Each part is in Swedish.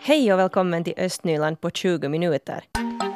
Hej och välkommen till Östnyland på 20 minuter.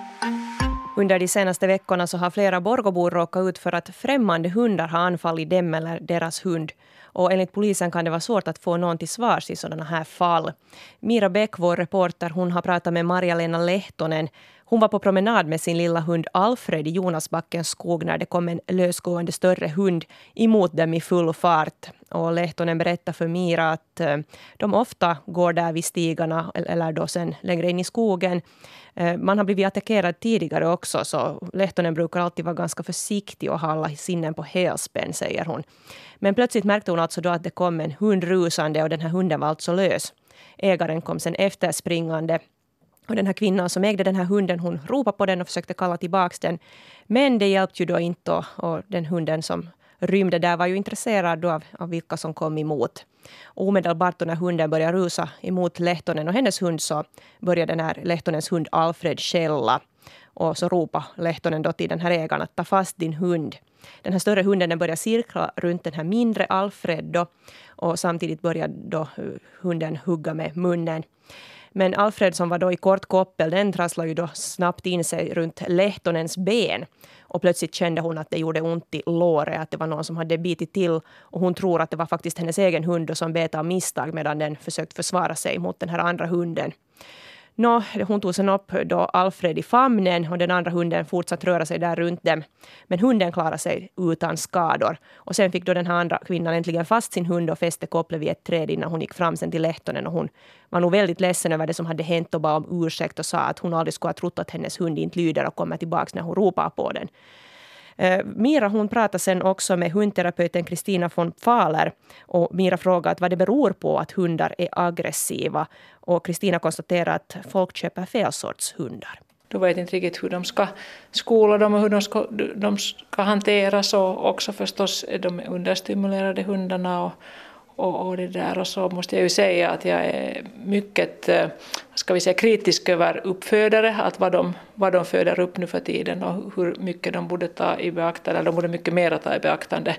Under de senaste veckorna så har flera Borgåbor råkat ut för att främmande hundar har anfallit dem eller deras hund. Och enligt polisen kan det vara svårt att få någon till svars i sådana här fall. Mira Bäck, vår reporter, hon har pratat med Marja-Lena Lehtonen. Hon var på promenad med sin lilla hund Alfred i Jonasbackens skog när det kom en lösgående större hund emot dem i full fart. Och Lehtonen berättar för Mira att de ofta går där vid stigarna eller då sen längre in i skogen. Man har blivit attackerad tidigare också, så Lehtonen brukar alltid vara ganska försiktig och hålla sinnen på helspänn, säger hon. Men plötsligt märkte hon alltså då att det kom en hund rusande och den här hunden var alltså lös. Ägaren kom sen efterspringande. Och den här kvinnan som ägde den här hunden, hon ropade på den och försökte kalla tillbaka den. Men det hjälpte ju då inte, och den hunden som rymde där var ju intresserad då av vilka som kom emot. Och omedelbart då när hunden började rusa emot Lehtonen och hennes hund så började den här Lehtonens hund Alfred skälla. Och så ropade Lehtonen då till den här ägaren att ta fast din hund. Den här större hunden den började cirkla runt den här mindre Alfred då, och samtidigt började då hunden hugga med munnen. Men Alfred som var då i kort koppel, den trasslade ju då snabbt in sig runt Lehtonens ben. Och plötsligt kände hon att det gjorde ont i låret, att det var någon som hade bitit till. Och hon tror att det var faktiskt hennes egen hund som bet av misstag medan den försökte försvara sig mot den här andra hunden. Hon tog sen upp då Alfred i famnen och den andra hunden fortsatte röra sig där runt dem. Men hunden klarade sig utan skador. Och sen fick då den här andra kvinnan äntligen fast sin hund och fäste kopplet vid ett träd innan hon gick fram sen till Lehtonen. Och hon var nog väldigt ledsen över det som hade hänt och bad om ursäkt och sa att hon aldrig skulle ha trott att hennes hund inte lyder och kommer tillbaka när hon ropar på den. Mira hon pratade sen också med hundterapeuten Kristina von Fahler och Mira frågade vad det beror på att hundar är aggressiva, och Kristina konstaterar att folk köper fel sorts hundar. Du vet inte riktigt hur de ska skola dem och hur de ska hanteras, och också förstås är de understimulerade hundarna och det där. Och så måste jag ju säga att jag är mycket kritisk över uppfödare, att vad de föder upp nu för tiden och hur mycket de borde ta i beaktande, eller de borde mycket mer ta i beaktande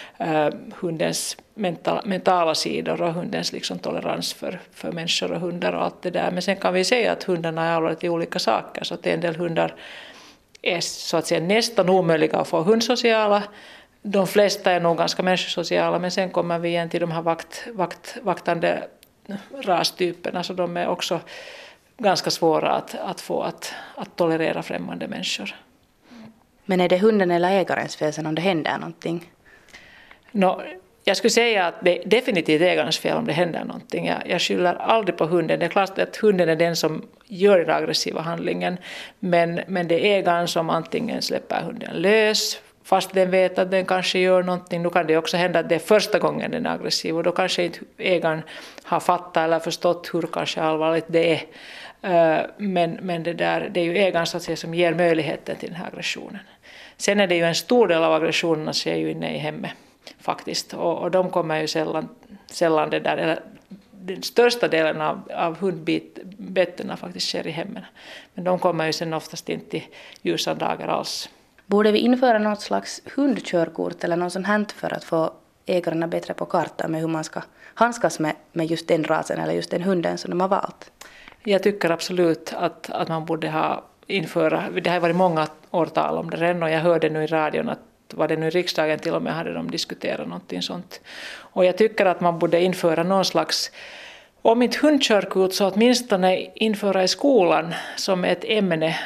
hundens mentala sidor och hundens liksom tolerans för människor och hundar och allt det där. Men sen kan vi säga att hundarna är allvarligt i olika saker, så att en del hundar är så att säga nästan omöjliga att få hundsociala. De flesta är nog ganska människosociala, men sen kommer vi igen till de här vaktande rastyperna, så de är också ganska svåra att få att tolerera främmande människor. Men är det hunden eller ägarens fel sen om det händer någonting? Jag skulle säga att det är definitivt ägarens fel om det händer någonting. Jag skyller aldrig på hunden. Det är klart att hunden är den som gör den aggressiva handlingen, men det är ägaren som antingen släpper hunden lös, fast den vet att den kanske gör någonting. Nu kan det också hända att det är första gången den är aggressiv, och då kanske inte ägaren har fattat eller förstått hur kanske allvarligt det är. Men det är ju ägaren så att säga som ger möjligheten till den här aggressionen. Sen är det ju en stor del av aggressionerna som är ju inne i hemmet faktiskt, och de kommer ju sällan det där, eller den största delen av hundbetterna faktiskt sker i hemmen. Men de kommer ju sen oftast inte till ljusa dagar alls. Borde vi införa något slags hundkörkort eller något sånt här för att få ägarna bättre på kartan med hur man ska handskas med just den rasen eller just den hunden som de har valt? Jag tycker absolut att man borde införa, det har varit många årtal om det redan, och jag hörde nu i radion att var det nu i riksdagen till och med hade de diskuterat någonting sånt. Och jag tycker att man borde införa någon slags, om inte hundkörkort så åtminstone införa i skolan som ett ämne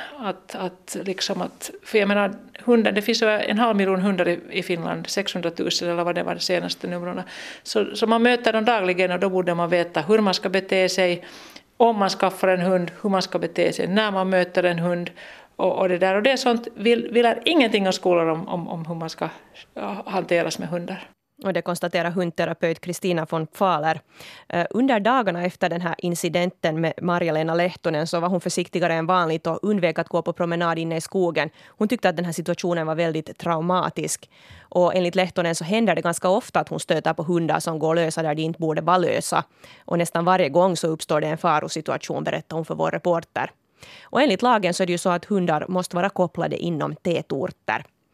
för jag menar hundar, det finns över 500 000 hundar i Finland, 600 000 eller vad det var de senaste numren. Så man möter dem dagligen, och då borde man veta hur man ska bete sig om man skaffar en hund, hur man ska bete sig när man möter en hund och det där. Och det är sånt, vi lär ingenting av skolan om hur man ska hanteras med hundar. Och det konstaterar hundterapeut Kristina von Fahler. Under dagarna efter den här incidenten med Marja-Lena Lehtonen så var hon försiktigare än vanligt och undvek att gå på promenad inne i skogen. Hon tyckte att den här situationen var väldigt traumatisk. Och enligt Lehtonen så händer det ganska ofta att hon stöter på hundar som går lösa där de inte borde vara lösa. Och nästan varje gång så uppstår det en farosituation, berättar hon för vår reporter. Och enligt lagen så är det ju så att hundar måste vara kopplade inom tätorter.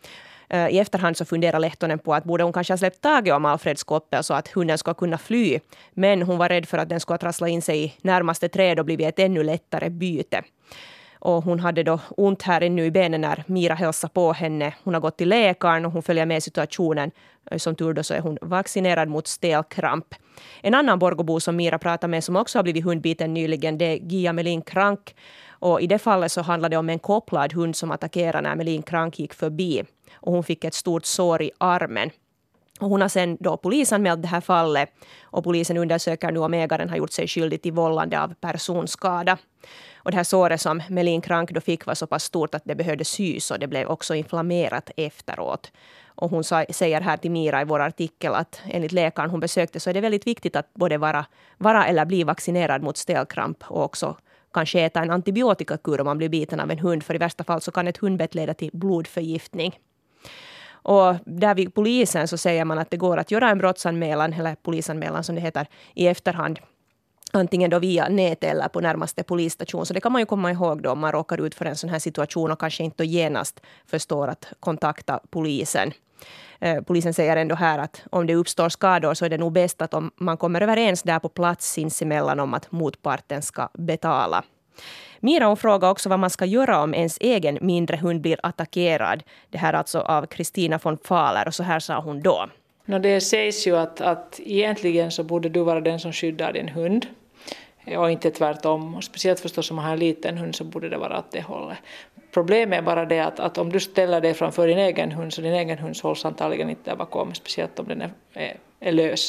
I efterhand så funderar Lehtonen på att borde hon kanske ha släppt taget om Alfreds koppel så att hunden ska kunna fly. Men hon var rädd för att den skulle trassla in sig i närmaste träd och blivit ett ännu lättare byte. Och hon hade då ont här ännu i benen när Mira hälsade på henne. Hon har gått till läkaren och hon följer med situationen. Som tur då så är hon vaccinerad mot stelkramp. En annan Borgåbo som Mira pratade med som också har blivit hundbiten nyligen, det är Gia Melin Krank. Och i det fallet så handlade det om en kopplad hund som attackerade när Melin Krank gick förbi. Och hon fick ett stort sår i armen. Och hon har sen då polisanmält det här fallet. Och polisen undersöker nu om ägaren har gjort sig skyldig till vållande av personskada. Och det här såret som Melin Krank då fick var så pass stort att det behövde sys och det blev också inflammerat efteråt. Och hon säger här till Mira i vår artikel att enligt läkaren hon besökte så är det väldigt viktigt att både vara eller bli vaccinerad mot stelkramp och också kanske äta en antibiotikakur om man blir biten av en hund. För i värsta fall så kan ett hundbett leda till blodförgiftning. Och där vid polisen så säger man att det går att göra en brottsanmälan eller polisanmälan som det heter i efterhand. Antingen då via nät eller på närmaste polisstation. Så det kan man ju komma ihåg då om man råkar ut för en sån här situation och kanske inte genast förstår att kontakta polisen. Polisen säger ändå här att om det uppstår skador så är det nog bäst att om man kommer överens där på plats sinsemellan om att motparten ska betala. Mira hon frågar också vad man ska göra om ens egen mindre hund blir attackerad. Det här alltså av Kristina von Fahler och så här sa hon då. Det sägs ju att egentligen så borde du vara den som skyddar din hund och inte tvärtom. Och speciellt förstås om man har en liten hund så borde det vara åt det hållet. Problemet är bara det att om du ställer dig framför din egen hund så din egen hund hålls antagligen inte där bakom, speciellt om den är lös.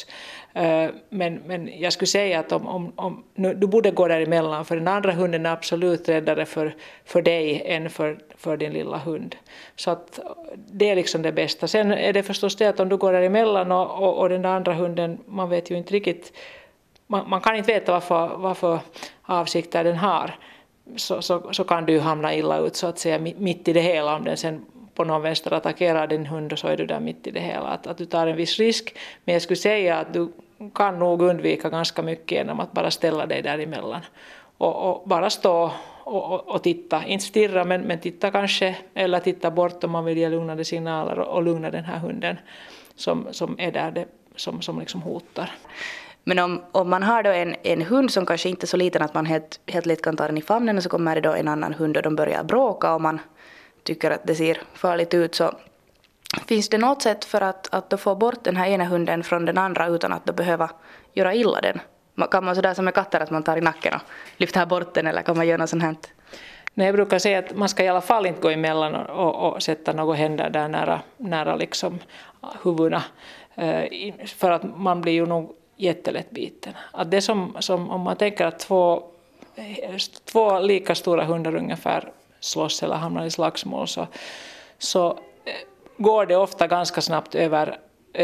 Men jag skulle säga att om du borde gå däremellan, för den andra hunden är absolut räddare för dig än för din lilla hund. Så att det är liksom det bästa. Sen är det förstås det att om du går däremellan och den andra hunden, man vet ju inte riktigt, man kan inte veta varför avsikter den har. Så kan du hamna illa ut så att säga mitt i det hela. Om den sen på någon vänster attackerar din hund och så är du där mitt i det hela. Att du tar en viss risk. Men jag skulle säga att du kan nog undvika ganska mycket genom att bara ställa dig däremellan. Och bara stå och titta. Inte stirra men titta kanske. Eller titta bort om man vill ge lugnande signaler och lugna den här hunden som är där som liksom hotar. Men om man har då en hund som kanske inte är så liten att man helt lätt kan ta den i famnen och så kommer det då en annan hund och de börjar bråka och man tycker att det ser farligt ut, så finns det något sätt för att då få bort den här ena hunden från den andra utan att då behöva göra illa den? Kan man sådär som med katter att man tar i nacken och lyfter bort den eller kan man göra något sånt här? Nej, jag brukar säga att man ska i alla fall inte gå emellan och sätta några händer där nära liksom huvudena för att man blir ju nog jättelätt biten. Att det som om man tänker att två lika stora hundar ungefär slåss eller hamnar i slagsmål så går det ofta ganska snabbt över.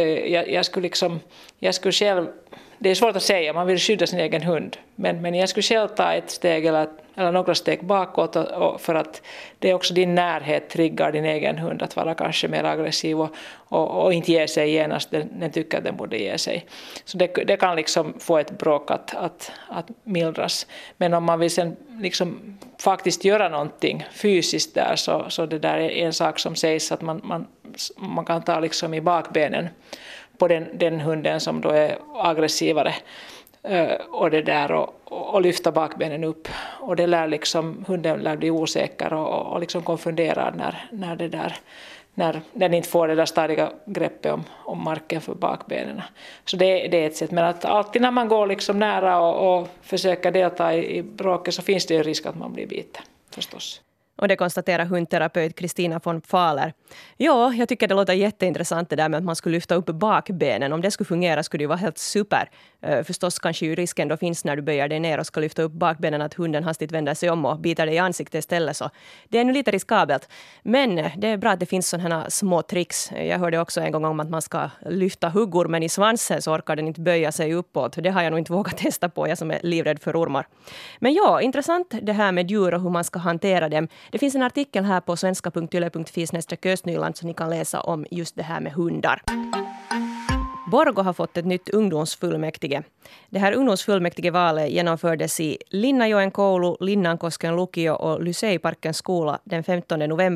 Jag skulle själv, det är svårt att säga, man vill skydda sin egen hund, men jag skulle själv ta ett steg eller några steg bakåt för att det är också din närhet triggar din egen hund att vara kanske mer aggressiv och inte ge sig genast, den tycker att den borde ge sig. Så det kan liksom få ett bråk att mildras. Men om man vill sen liksom faktiskt göra någonting fysiskt där så det där är en sak som sägs att man kan ta liksom i bakbenen på den hunden som då är aggressivare och det där och lyfta bakbenen upp och det lär liksom hunden lär bli osäker och liksom konfunderad när den inte får det där stadiga greppet om marken för bakbenen. Så det är ett sätt, men att alltid när man går liksom nära och försöker delta i bråket så finns det en risk att man blir biten förstås. Och det konstaterar hundterapeut Kristina von Fahler. Ja, jag tycker det låter jätteintressant det där med att man skulle lyfta upp bakbenen. Om det skulle fungera skulle det vara helt super. Förstås kanske ju risken då finns när du böjer dig ner och ska lyfta upp bakbenen att hunden hastigt vänder sig om och biter dig i ansiktet istället. Så det är nu lite riskabelt. Men det är bra att det finns sådana här små tricks. Jag hörde också en gång om att man ska lyfta huggor men i svansen så orkar den inte böja sig uppåt. Det har jag nog inte vågat testa på, jag som är livrädd för ormar. Men ja, intressant det här med djur och hur man ska hantera dem. Det finns en artikel här på svenska.yle.fi/Östnyland så ni kan läsa om just det här med hundar. Borgå har fått ett nytt ungdomsfullmäktige. Det här ungdomsfullmäktigevalet genomfördes i Linnajoen koulu, Linnankosken lukio och Lyseiparkens skola den 15 november.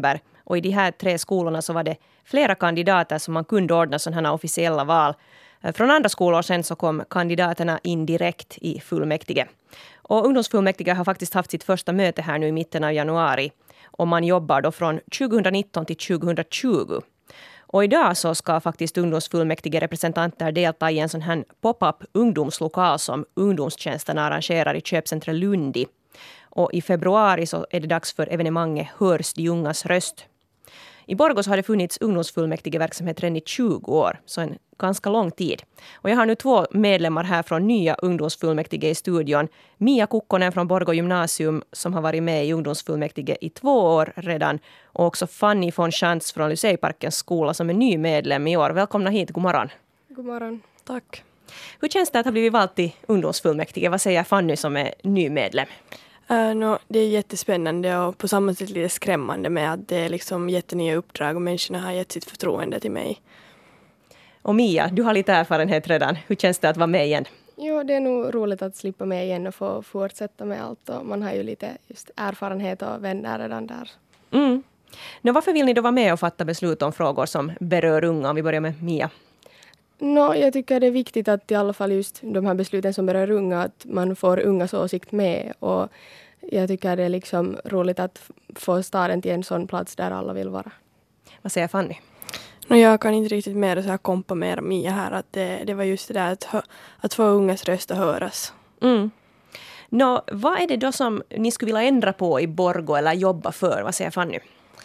Och i de här 3 skolorna så var det flera kandidater som man kunde ordna sådana här officiella val. Från andra skolor sen så kom kandidaterna in direkt i fullmäktige. Och ungdomsfullmäktige har faktiskt haft sitt första möte här nu i mitten av januari. Och man jobbar då från 2019 till 2020. Och idag så ska faktiskt ungdomsfullmäktige representanter delta i en sån här pop-up ungdomslokal som ungdomstjänsten arrangerar i köpcentret Lundi. Och i februari så är det dags för evenemanget Hörs de ungas röst. I Borgå så har det funnits ungdomsfullmäktigeverksamhet redan i 20 år, så en ganska lång tid. Och jag har nu 2 medlemmar här från nya ungdomsfullmäktige i studion. Mia Kukkonen från Borgå gymnasium som har varit med i ungdomsfullmäktige i 2 år redan. Och också Fanny von Schantz från Lyseiparkens skola som är ny medlem i år. Välkomna hit, god morgon. God morgon, tack. Hur känns det att ha blivit vald till ungdomsfullmäktige? Vad säger Fanny som är ny medlem? Det är jättespännande och på samma sätt lite skrämmande med att det är liksom jättenya uppdrag och människorna har gett sitt förtroende till mig. Och Mia, du har lite erfarenhet redan. Hur känns det att vara med igen? Jo, det är nog roligt att slippa med igen och få fortsätta med allt. Och man har ju lite just erfarenhet och vänner redan där. Mm. Varför vill ni då vara med och fatta beslut om frågor som berör unga? Om vi börjar med Mia. Jag tycker det är viktigt att i alla fall just de här besluten som berör unga, att man får ungas åsikt med. Och jag tycker det är liksom roligt att få staden till en sån plats där alla vill vara. Vad säger Fanny? Jag kan inte riktigt mer så här kompa mer Mia här. Att det var just det där att få ungas röst att höras. Mm. Vad är det då som ni skulle vilja ändra på i Borgå eller jobba för? Vad säger Fanny?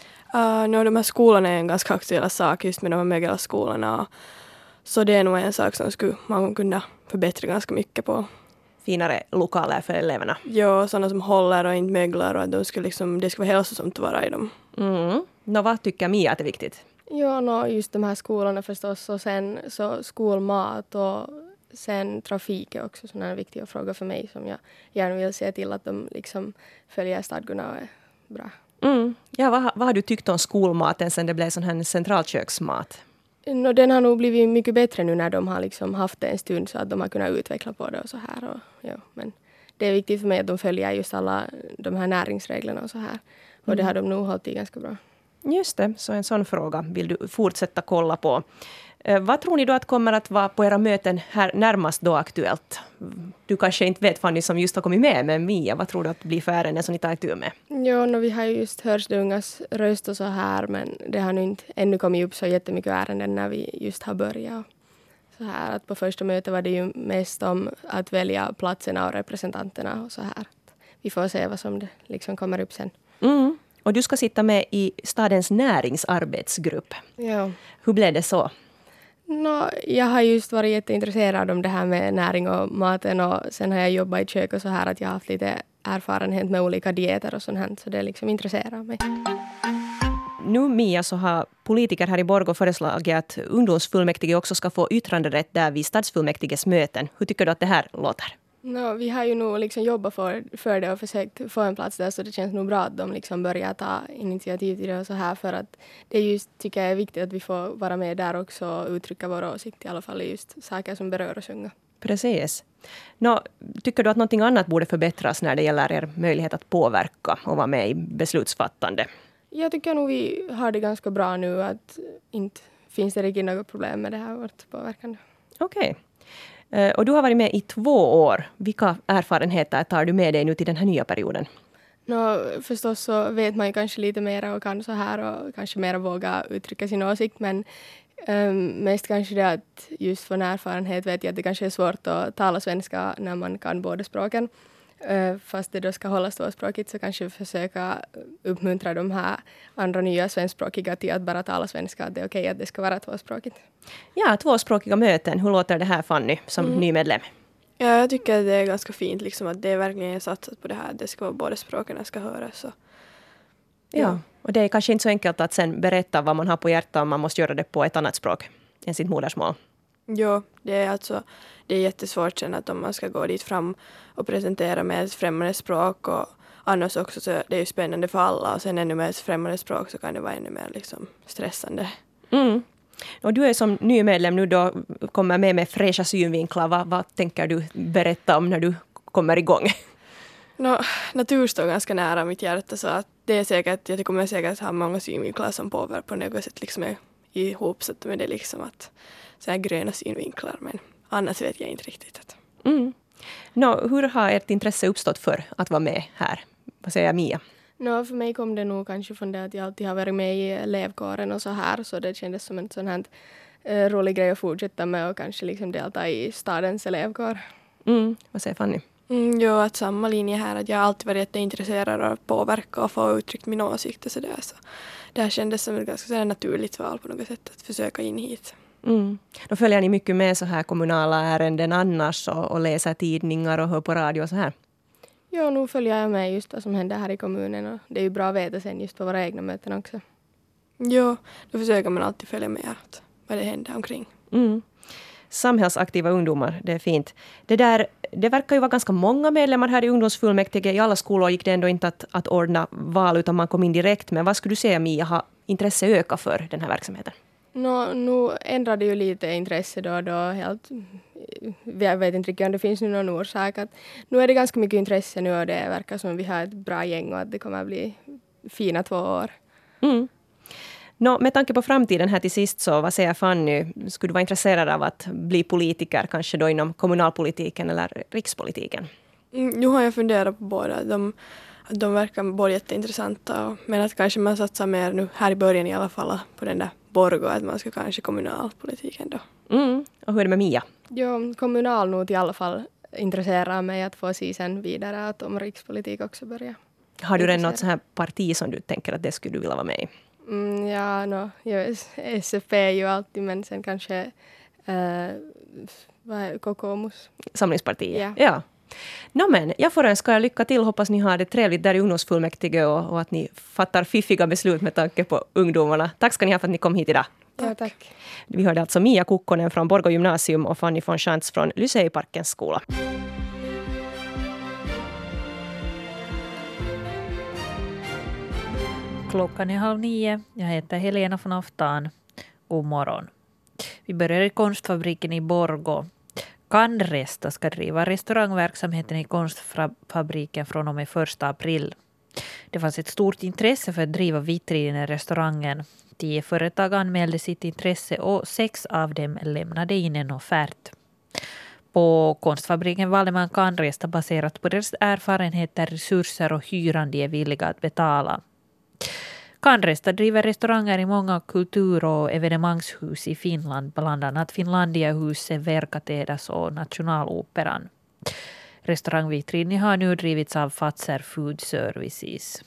De här skolorna är en ganska aktuell sak just med de här mögelskolorna. Så det är nog en sak som man kunna förbättra ganska mycket på. Finare lokaler för eleverna. Ja, sådana som håller och inte möglar och att det skulle vara hälsosamt att vara i dem. Mm. Vad tycker Mia att är viktigt? Ja, just de här skolorna förstås och sen så skolmat och sen trafik är också sådana viktiga frågor för mig som jag gärna vill se till att de liksom följer stadgarna och är bra. Mm. Ja, vad har du tyckt om skolmaten sen det blev sån här centralköksmat? Den har nog blivit mycket bättre nu när de har liksom haft det en stund så att de har kunnat utveckla på det och så här. Men det är viktigt för mig att de följer just alla de här näringsreglerna och så här. Och det har de nog hållit i ganska bra. Just det, så en sån fråga vill du fortsätta kolla på. Vad tror ni då att kommer att vara på era möten här närmast då aktuellt? Du kanske inte vet Fanny som just har kommit med, men Mia, vad tror du att blir för ärenden som ni tar itu med? Ja, vi har ju just hört de ungas röst och så här, men det har nu inte ännu kommit upp så jättemycket ärenden när vi just har börjat. Så här att på första mötet var det ju mest om att välja platserna och representanterna och så här. Vi får se vad som det liksom kommer upp sen. Mm. Och du ska sitta med i stadens näringsarbetsgrupp. Ja. Hur blev det så? Jag har just varit jätteintresserad om det här med näring och maten och sen har jag jobbat i kök och så här att jag har haft lite erfarenhet med olika dieter och sånt här, så det liksom intresserar mig. Nu Mia så har politiker här i Borgå föreslagit att ungdomsfullmäktige också ska få yttranderätt där vid stadsfullmäktiges möten. Hur tycker du att det här låter? Vi har ju nog liksom jobbat för det och försökt få en plats där, så det känns nog bra att de liksom börjar ta initiativ till det och så här, för att det är just, tycker jag är viktigt att vi får vara med där också och uttrycka vår åsikt i alla fall, just saker som berör oss unga. Precis. Tycker du att något annat borde förbättras när det gäller er möjlighet att påverka och vara med i beslutsfattande? Jag tycker nog vi har det ganska bra nu, att inte finns det riktigt något problem med det här vårt påverkande. Okej. Och du har varit med i 2 år. Vilka erfarenheter tar du med dig nu till den här nya perioden? Förstås så vet man ju kanske lite mer och kan så här och kanske mer våga uttrycka sin åsikt, men mest kanske det att just från erfarenhet vet jag att det kanske är svårt att tala svenska när man kan båda språken. Fast det då ska hållas tvåspråkigt så kanske försöka uppmuntra de här andra nya svenskspråkiga till att bara tala svenska, att det är okej att det ska vara tvåspråkigt. Ja, tvåspråkiga möten. Hur låter det här Fanny som ny medlem? Ja, jag tycker att det är ganska fint liksom, att det är verkligen satsat på det här, att det ska vara båda språken ska höras. Så. Ja, och det är kanske inte så enkelt att sen berätta vad man har på hjärtat om man måste göra det på ett annat språk än sitt modersmål. Ja, det är jättesvårt sen att om man ska gå dit fram och presentera med ett främmande språk, och annars också så det är ju spännande för alla, och sen ännu med ett främmande språk så kan det vara ännu mer liksom stressande. Mm. Och du är som ny medlem nu då, kommer med fräscha synvinklar. Vad tänker du berätta om när du kommer igång? Natur står ganska nära mitt hjärta så att det är säkert, jag kommer säkert ha många synvinklar som påverkar på något sätt liksom är ihopsatt med det liksom att så här gröna synvinklar, men annars vet jag inte riktigt. Hur har ert intresse uppstått för att vara med här? Vad säger Mia? För mig kom det nog kanske från det att jag alltid har varit med i elevkåren och så här, så det kändes som en sån här rolig grej att fortsätta med och kanske liksom delta i stadens elevkår. Vad säger Fanny? Jo, att samma linje här, att jag har alltid varit jätteintresserad av att påverka och få uttryckt min åsikt och sådär, så det här kändes som ett ganska naturligt val på något sätt att försöka in hit. Då följer ni mycket med så här kommunala ärenden annars och läser tidningar och hör på radio och så här? Ja, nu följer jag med just vad som händer här i kommunen och det är ju bra att veta sen just på våra egna möten också. Jo, då försöker man alltid följa med att vad det händer omkring. Samhällsaktiva ungdomar, det är fint. Det verkar ju vara ganska många medlemmar här i ungdomsfullmäktige. I alla skolor gick det ändå inte att ordna val utan man kom in direkt. Men vad skulle du säga, Mia, har intresse ökat för den här verksamheten? Nu ändrade ju lite intresse då helt. Jag vet inte riktigt om det finns nu någon orsak. Att nu är det ganska mycket intresse nu och det verkar som att vi har ett bra gäng och att det kommer att bli fina 2 år. Med tanke på framtiden här till sist, så vad säger Fanny? Skulle du vara intresserad av att bli politiker, kanske då inom kommunalpolitiken eller rikspolitiken? Nu har jag funderat på båda. De verkar både jätteintressanta, men att kanske man satsar mer nu här i början i alla fall på den där Borgå, att man ska kanske kommunalpolitiken då. Och hur är det med Mia? Jo, kommunal nog i alla fall intresserar mig att få se sen vidare att om rikspolitik också börjar. Har du redan något så här parti som du tänker att det skulle du vilja vara med i? SFP är ju alltid, men sen kanske Kokoomus. Samlingspartiet, ja. Men jag får önska er lycka till. Hoppas ni har det trevligt där i ungdomsfullmäktige och att ni fattar fiffiga beslut med tanke på ungdomarna. Tack ska ni ha för att ni kom hit idag. Ja, tack. Vi hörde alltså Mia Kukkonen från Borgå gymnasium och Fanny von Schantz från Lyceiparkens skola. Klockan är 8:30. Jag heter Helena von Aftan. God morgon. Vi börjar i konstfabriken i Borgå. Canresta ska driva restaurangverksamheten i konstfabriken från och med 1 april. Det fanns ett stort intresse för att driva vitrinen i restaurangen. 10 företag anmälde sitt intresse och 6 av dem lämnade in en offert. På konstfabriken valde man Canresta baserat på deras erfarenheter, resurser och hyran de är villiga att betala. Canresta driver restauranger i många kultur- och evenemangshus i Finland, bland annat Finlandiahuset, Verkatedas och Nationaloperan. Restaurangvitrinen har nu drivits av Fazer Food Services.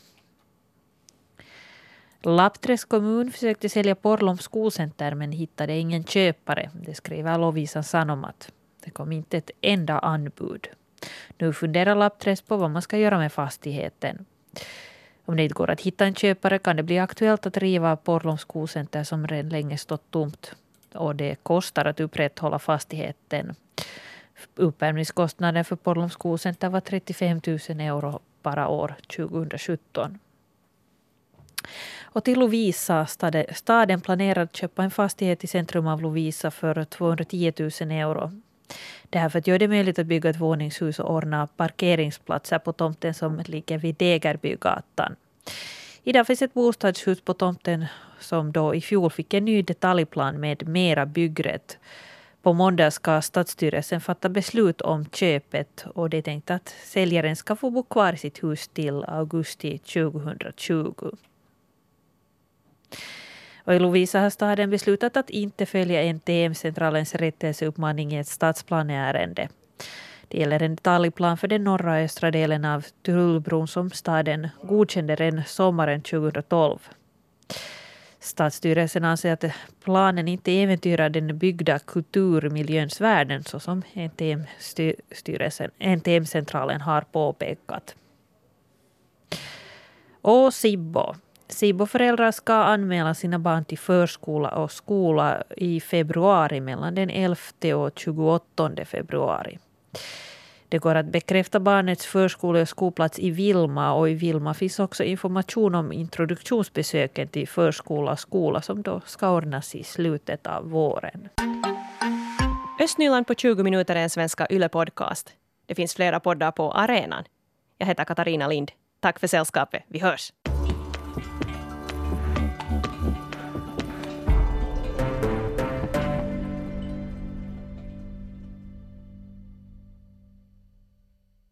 Lappträsk kommun försökte sälja Porlom skocenter men hittade ingen köpare. Det skriver Lovisan Sanomat. Det kom inte ett enda anbud. Nu funderar Lappträsk på vad man ska göra med fastigheten. Om det inte går att hitta en köpare kan det bli aktuellt att riva Porlom skocenter som redan länge stått tomt. Och det kostar att upprätthålla fastigheten. Uppvärmningskostnaden för Porlom skocenter var 35 000 euro bara år 2017. Och till Lovisa, staden planerar att köpa en fastighet i centrum av Lovisa för 210 000 euro. Det här för att göra det möjligt att bygga ett våningshus och ordna parkeringsplatser på tomten som ligger vid Degerbygatan. Idag finns ett bostadshus på tomten som då i fjol fick en ny detaljplan med mera byggrätt. På måndag ska stadsstyrelsen fatta beslut om köpet och det är tänkt att säljaren ska få bo kvar i sitt hus till augusti 2020. Och i Lovisa har staden beslutat att inte följa NTM-centralens rättelseuppmaning i ett stadsplaneärende. Det gäller en detaljplan för den norra och östra delen av Turullbron som staden godkände redan sommaren 2012. Stadsstyrelsen anser att planen inte äventyrar den byggda kulturmiljöns värden såsom NTM-centralen har påpekat. Och Sibbo-föräldrar ska anmäla sina barn till förskola och skola i februari mellan den 11 och 28 februari. Det går att bekräfta barnets förskole- och skolplats i Vilma och i Vilma finns också information om introduktionsbesöken till förskola och skola som då ska ordnas i slutet av våren. Östnyland på 20 minuter är en svenska Yle-podcast. Det finns flera poddar på arenan. Jag heter Katarina Lind. Tack för sällskapet. Vi hörs.